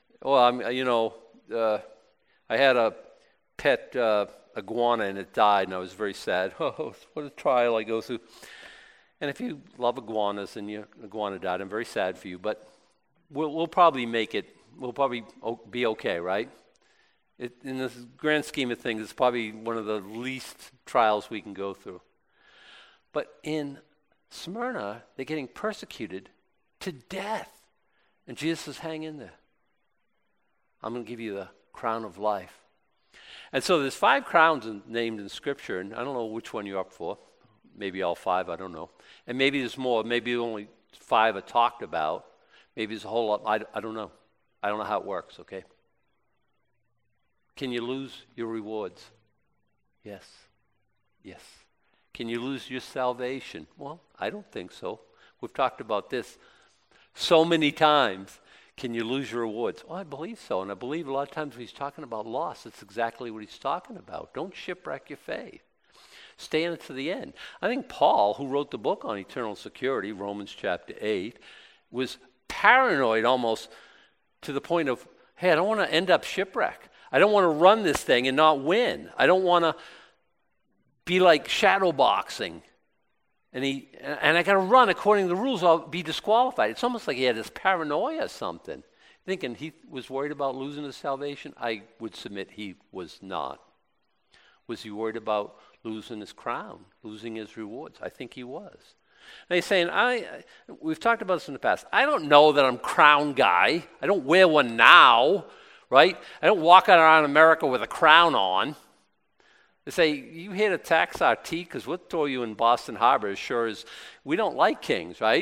I had a pet iguana and it died, and I was very sad. Oh, what a trial I go through. And if you love iguanas and your iguana died, I'm very sad for you, but we'll probably make it, we'll probably be okay, right? In the grand scheme of things, it's probably one of the least trials we can go through. But in Smyrna, they're getting persecuted to death. And Jesus says, hang in there. I'm going to give you the crown of life. And so there's 5 crowns named in Scripture, and I don't know which one you're up for. Maybe all 5, I don't know. And maybe there's more. Maybe only 5 are talked about. Maybe there's a whole lot. I don't know. I don't know how it works, okay? Can you lose your rewards? Yes. Yes. Can you lose your salvation? Well, I don't think so. We've talked about this so many times. Can you lose your rewards? Well, I believe so. And I believe a lot of times when he's talking about loss, that's exactly what he's talking about. Don't shipwreck your faith. Stay in it to the end. I think Paul, who wrote the book on eternal security, Romans chapter 8, was paranoid almost to the point of, hey, I don't want to end up shipwrecked. I don't want to run this thing and not win. I don't want to be like shadow boxing. And I got to run according to the rules, I'll be disqualified. It's almost like he had this paranoia or something, thinking he was worried about losing his salvation. I would submit he was not. Was he worried about losing his crown, losing his rewards? I think he was. And he's saying, we've talked about this in the past. I don't know that I'm crown guy. I don't wear one now, right? I don't walk around America with a crown on. They say, you here to tax our tea because we'll throw you in Boston Harbor as sure as we don't like kings, right?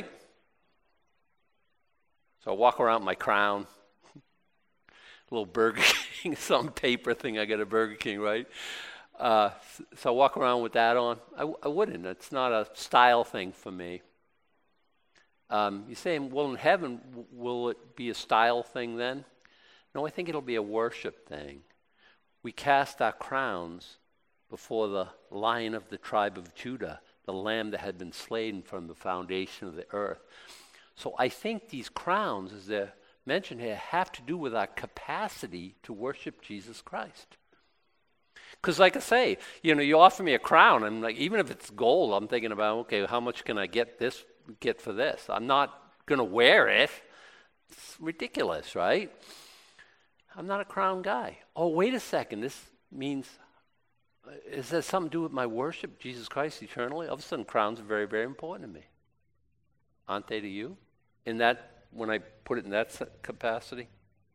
So I walk around with my crown, a little Burger King, some paper thing I got at Burger King, right? So I walk around with that on. I wouldn't. It's not a style thing for me. You're saying, well, in heaven, will it be a style thing then? No, I think it'll be a worship thing. We cast our crowns before the Lion of the tribe of Judah, the Lamb that had been slain from the foundation of the earth. So I think these crowns, as they're mentioned here, have to do with our capacity to worship Jesus Christ. Because like I say, you offer me a crown, and like even if it's gold, I'm thinking about, okay, how much can I get for this? I'm not going to wear it. It's ridiculous, right? I'm not a crown guy. Oh, wait a second. This means, is that something to do with my worship, Jesus Christ eternally? All of a sudden, crowns are very, very important to me. Aren't they to you? When I put it in that capacity?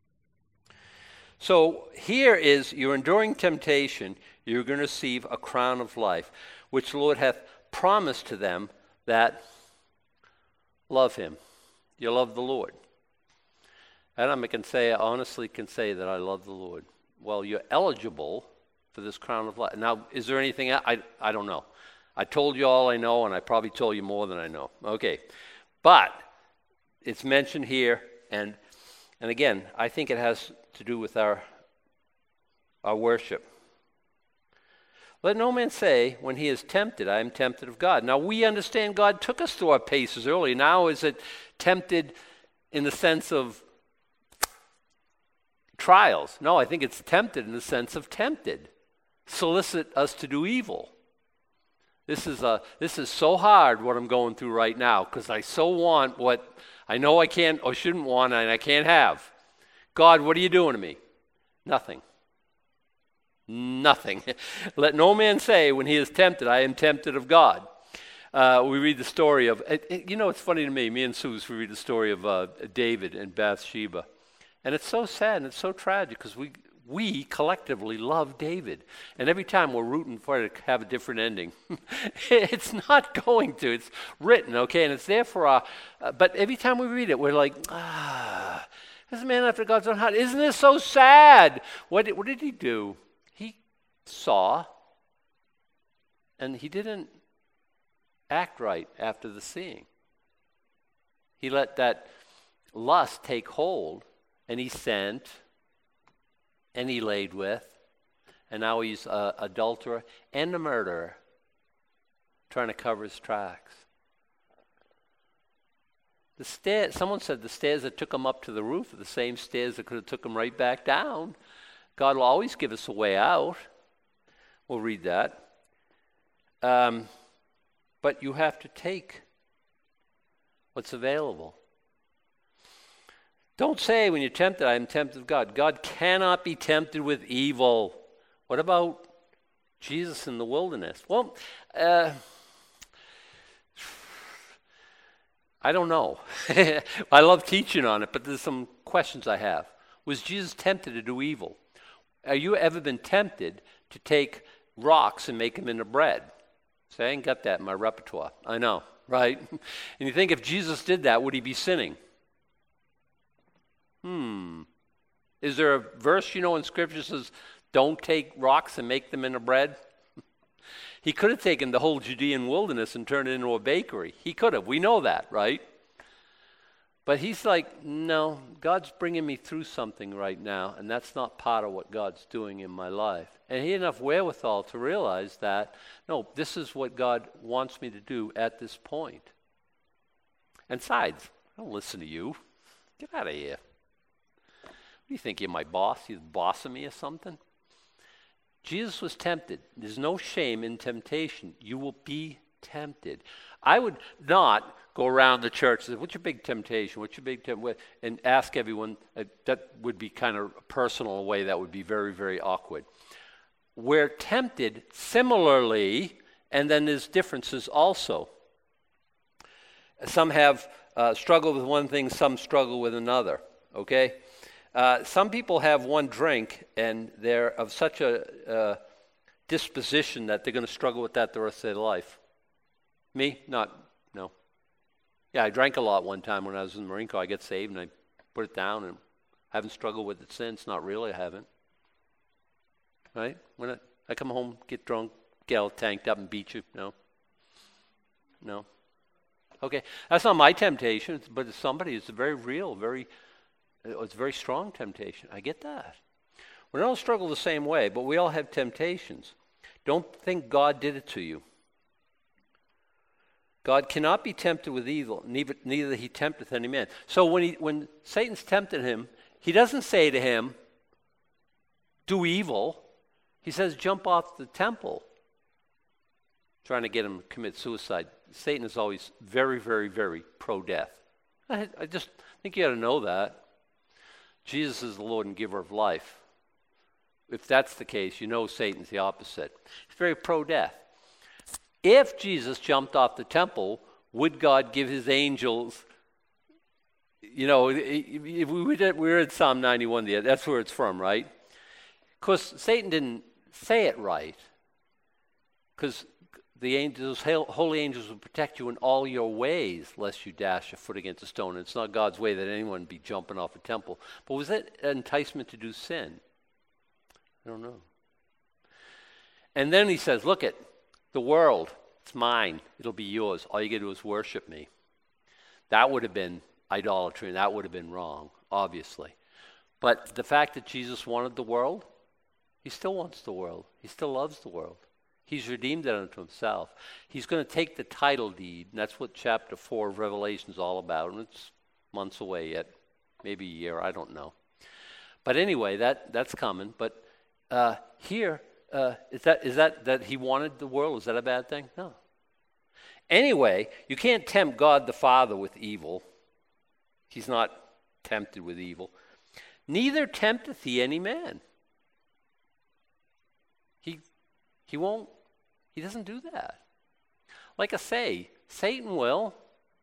So here is, you're enduring temptation, you're going to receive a crown of life, which the Lord hath promised to them that love him. You love the Lord. And I honestly can say that I love the Lord. Well, you're eligible for this crown of life. Now, is there anything else? I don't know. I told you all I know, and I probably told you more than I know. Okay. But it's mentioned here, and again, I think it has to do with our worship. Let no man say, when he is tempted, I am tempted of God. Now, we understand God took us through our paces early. Now, is it tempted in the sense of trials? No, I think it's tempted in the sense of tempted. Solicit us to do evil. This is so hard what I'm going through right now because I so want what I know I can't or shouldn't want and I can't have. God, what are you doing to me? Nothing. Nothing. Let no man say when he is tempted, I am tempted of God. We read the story of, it's funny to me and Suze, we read the story of David and Bathsheba. And it's so sad and it's so tragic because we collectively love David. And every time we're rooting for it to have a different ending. It's not going to. It's written, okay? And it's there for our, but every time we read it, we're like, this is a man after God's own heart. Isn't this so sad? What did he do? He saw, and he didn't act right after the seeing. He let that lust take hold, and he sent, and he laid with, and now he's an adulterer and a murderer, trying to cover his tracks. Someone said the stairs that took him up to the roof are the same stairs that could have took him right back down. God will always give us a way out. We'll read that. But you have to take what's available. Don't say when you're tempted, I am tempted of God. God cannot be tempted with evil. What about Jesus in the wilderness? Well, I don't know. I love teaching on it, but there's some questions I have. Was Jesus tempted to do evil? Have you ever been tempted to take rocks and make them into bread? Say, I ain't got that in my repertoire. I know, right? And you think if Jesus did that, would he be sinning? Is there a verse, in Scripture that says, don't take rocks and make them into bread? He could have taken the whole Judean wilderness and turned it into a bakery. He could have. We know that, right? But he's like, no, God's bringing me through something right now, and that's not part of what God's doing in my life. And he had enough wherewithal to realize that, no, this is what God wants me to do at this point. And besides, I don't listen to you. Get out of here. What do you think, you're my boss? You're the boss of me or something? Jesus was tempted. There's no shame in temptation. You will be tempted. I would not go around the church and say, what's your big temptation? What's your big temptation? And ask everyone. That would be kind of a personal way. That would be very, very awkward. We're tempted similarly, and then there's differences also. Some have struggled with one thing, some struggle with another, okay? Some people have one drink, and they're of such a disposition that they're going to struggle with that the rest of their life. Me? No. Yeah, I drank a lot one time when I was in the Marine Corps. I get saved, and I put it down, and I haven't struggled with it since. Not really, I haven't. Right? When I come home, get drunk, get all tanked up and beat you. No. Okay, that's not my temptation, but it's somebody. It's a very real, it's a very strong temptation. I get that. We don't struggle the same way, but we all have temptations. Don't think God did it to you. God cannot be tempted with evil, neither he tempteth any man. So when Satan's tempted him, he doesn't say to him, do evil. He says, jump off the temple, trying to get him to commit suicide. Satan is always very, very, very pro-death. I just think you ought to know that. Jesus is the Lord and giver of life. If that's the case, Satan's the opposite. He's very pro-death. If Jesus jumped off the temple, would God give his angels, if we're in Psalm 91, that's where it's from, right? Because Satan didn't say it right. Because the angels, holy angels will protect you in all your ways, lest you dash your foot against a stone. And it's not God's way that anyone be jumping off a temple. But was that an enticement to do sin? I don't know. And then he says, look at the world. It's mine. It'll be yours. All you got to do is worship me. That would have been idolatry, and that would have been wrong, obviously. But the fact that Jesus wanted the world, he still wants the world. He still loves the world. He's redeemed it unto himself. He's going to take the title deed, and that's what chapter 4 of Revelation is all about. And it's months away yet, maybe a year, I don't know. But anyway, that's coming. But here, is that he wanted the world? Is that a bad thing? No. Anyway, you can't tempt God the Father with evil. He's not tempted with evil. Neither tempteth he any man. He won't. He doesn't do that. Like I say, Satan will.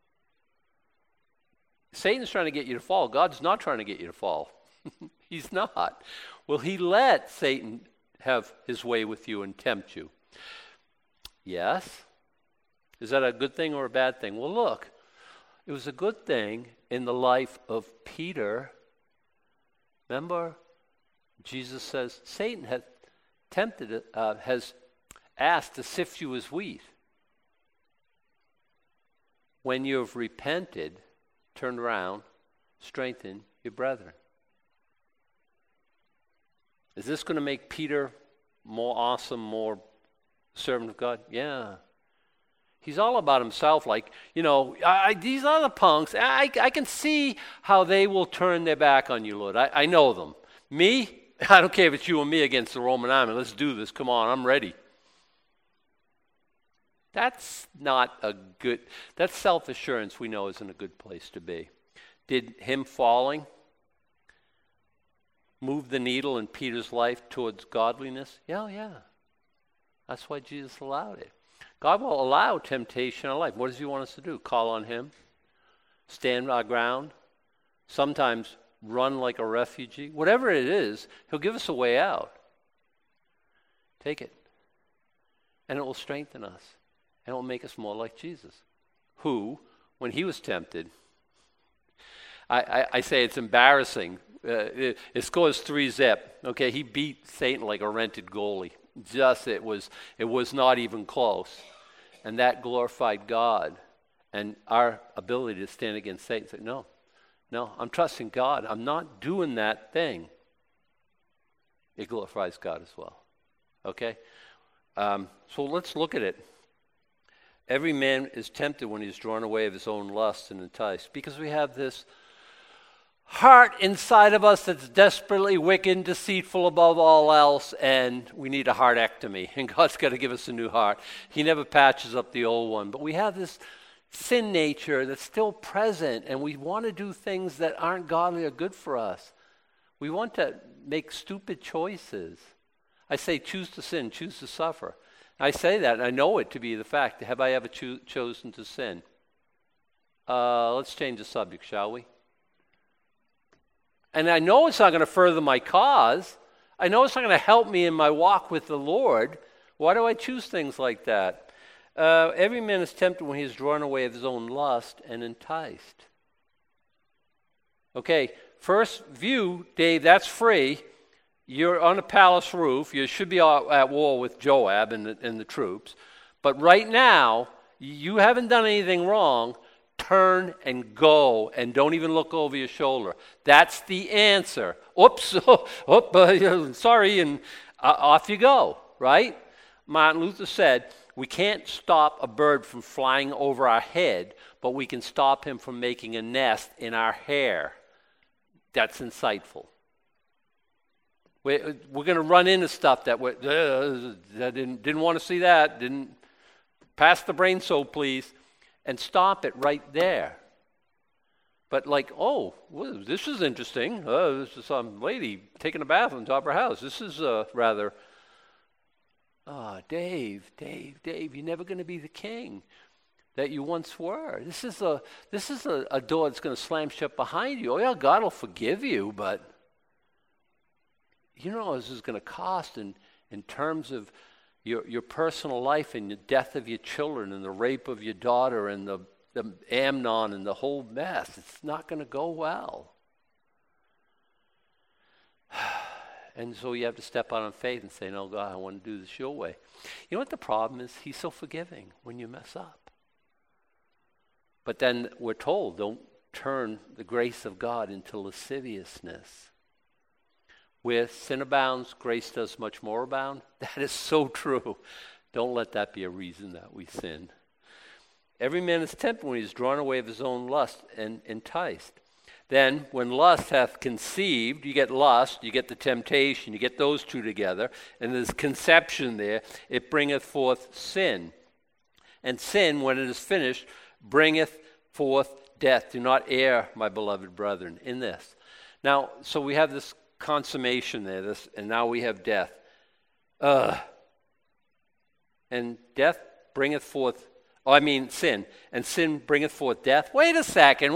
Satan's trying to get you to fall. God's not trying to get you to fall. He's not. Will he let Satan have his way with you and tempt you? Yes. Is that a good thing or a bad thing? Well, look, it was a good thing in the life of Peter. Remember, Jesus says, Satan has has asked to sift you as wheat. When you have repented, turned around, strengthen your brethren. Is this going to make Peter more awesome, more servant of God? Yeah. He's all about himself, like, these other punks, I can see how they will turn their back on you, Lord. I know them. Me? I don't care if it's you and me against the Roman army. Let's do this. Come on, I'm ready. That's self-assurance we know isn't a good place to be. Did him falling move the needle in Peter's life towards godliness? Yeah. That's why Jesus allowed it. God will allow temptation in life. What does he want us to do? Call on him? Stand our ground? Sometimes run like a refugee? Whatever it is, he'll give us a way out. Take it. And it will strengthen us. And it will make us more like Jesus, who, when he was tempted, I say it's embarrassing. It scores 3-0. Okay, he beat Satan like a rented goalie. It was not even close. And that glorified God and our ability to stand against Satan. Say, no, I'm trusting God. I'm not doing that thing. It glorifies God as well. Okay? So let's look at it. Every man is tempted when he's drawn away of his own lust and enticed. Because we have this heart inside of us that's desperately wicked, deceitful above all else, and we need a heartectomy. And God's got to give us a new heart. He never patches up the old one. But we have this sin nature that's still present, and we want to do things that aren't godly or good for us. We want to make stupid choices. I say choose to sin, choose to suffer. I say that, and I know it to be the fact. Have I ever chosen to sin? Let's change the subject, shall we? And I know it's not going to further my cause. I know it's not going to help me in my walk with the Lord. Why do I choose things like that? Every man is tempted when he is drawn away of his own lust and enticed. Okay, first view, Dave, that's free. You're on a palace roof. You should be at war with Joab and the troops. But right now, you haven't done anything wrong. Turn and go, and don't even look over your shoulder. That's the answer. Oops, sorry, and off you go, right? Martin Luther said, we can't stop a bird from flying over our head, but we can stop him from making a nest in our hair. That's insightful. We're going to run into stuff that didn't want to see that. Didn't pass the brain soap, please, and stop it right there. But this is interesting. This is some lady taking a bath on top of her house. This is rather. Dave, you're never going to be the king that you once were. This is a door that's going to slam shut behind you. Oh yeah, God will forgive you, but you know what this is going to cost in terms of your personal life and the death of your children and the rape of your daughter and the Amnon and the whole mess. It's not going to go well. And so you have to step out on faith and say, no, God, I want to do this your way. You know what the problem is? He's so forgiving when you mess up. But then we're told, don't turn the grace of God into lasciviousness. Where sin abounds, grace does much more abound. That is so true. Don't let that be a reason that we sin. Every man is tempted when he is drawn away of his own lust and enticed. Then, when lust hath conceived, you get lust, you get the temptation, you get those two together, and there's conception there, it bringeth forth sin. And sin, when it is finished, bringeth forth death. Do not err, my beloved brethren, in this. Now, so we have this consummation there, and now we have death. And death bringeth forth, sin. And sin bringeth forth death. Wait a second.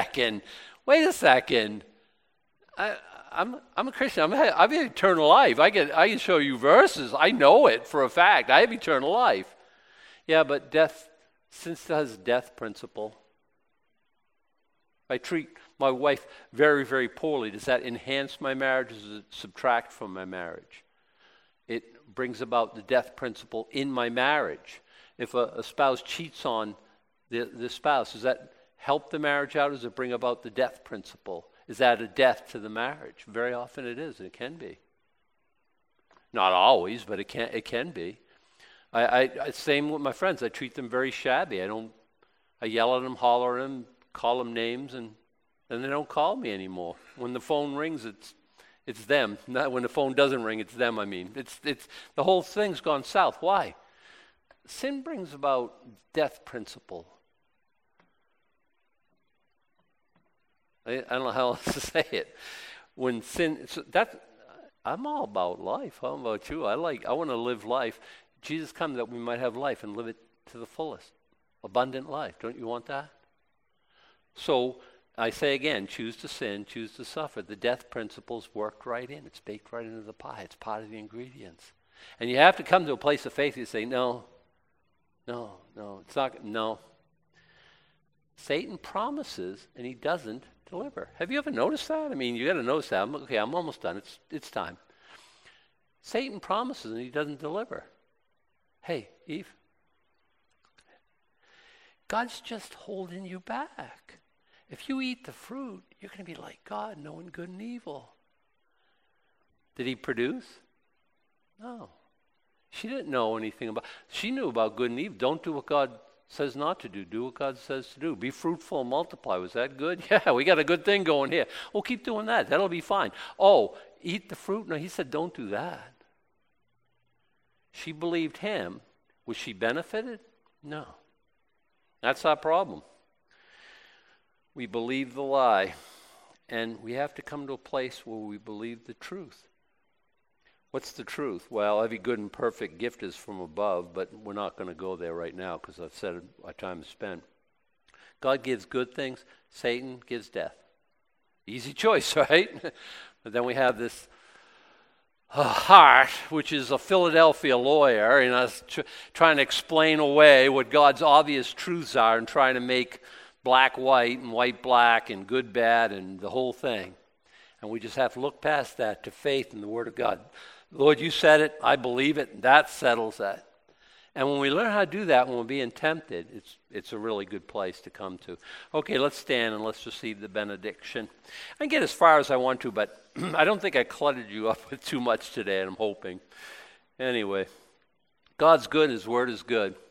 I'm a Christian. I have eternal life. I can show you verses. I know it for a fact. I have eternal life. Yeah, but sin still has death principle. If I treat my wife very, very poorly, does that enhance my marriage or does it subtract from my marriage? It brings about the death principle in my marriage. If a spouse cheats on the spouse, does that help the marriage out or does it bring about the death principle? Is that a death to the marriage? Very often it is. It can be. Not always, but it can be. I same with my friends. I treat them very shabby. I yell at them, holler at them, call them names, and they don't call me anymore. When the phone rings, it's them. Not when the phone doesn't ring, it's them. It's the whole thing's gone south. Why? Sin brings about death principle. I don't know how else to say it. When sin, I'm all about life. How about you? I want to live life. Jesus come that we might have life and live it to the fullest. Abundant life. Don't you want that? So I say again, choose to sin, choose to suffer. The death principle's worked right in. It's baked right into the pie. It's part of the ingredients. And you have to come to a place of faith. You say, no, it's not, no. Satan promises and he doesn't deliver. Have you ever noticed that? You got to notice that. I'm almost done. It's time. Satan promises and he doesn't deliver. Hey, Eve, God's just holding you back. If you eat the fruit, you're going to be like God, knowing good and evil. Did he produce? No. She didn't know anything about. She knew about good and evil. Don't do what God says not to do. Do what God says to do. Be fruitful and multiply. Was that good? Yeah, we got a good thing going here. Well, keep doing that. That'll be fine. Oh, eat the fruit? No, he said don't do that. She believed him. Was she benefited? No. That's our problem. We believe the lie, and we have to come to a place where we believe the truth. What's the truth? Well, every good and perfect gift is from above, but we're not going to go there right now because I've said our time is spent. God gives good things. Satan gives death. Easy choice, right? But then we have this Hart, which is a Philadelphia lawyer, and us trying to explain away what God's obvious truths are and trying to make black white and white black and good bad and the whole thing. And we just have to look past that to faith in the Word of God. Lord, you said it. I believe it. That settles that. And when we learn how to do that, when we're being tempted, it's a really good place to come to. Okay, let's stand and let's receive the benediction. I can get as far as I want to, but I don't think I cluttered you up with too much today, and I'm hoping. Anyway, God's good. His Word is good.